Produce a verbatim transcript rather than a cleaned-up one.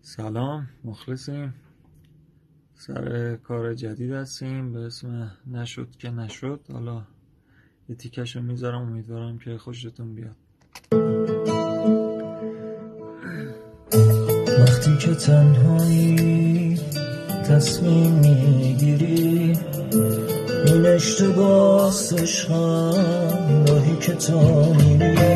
سلام، مخلصیم. سر کار جدید هستیم به اسم نشد که نشد. حالا یه تیکش رو میذارم، امیدوارم که خوشتون بیاد. وقتی که تنهایی تصمیم میگیری این اشتباه عشقم راهی که تا میری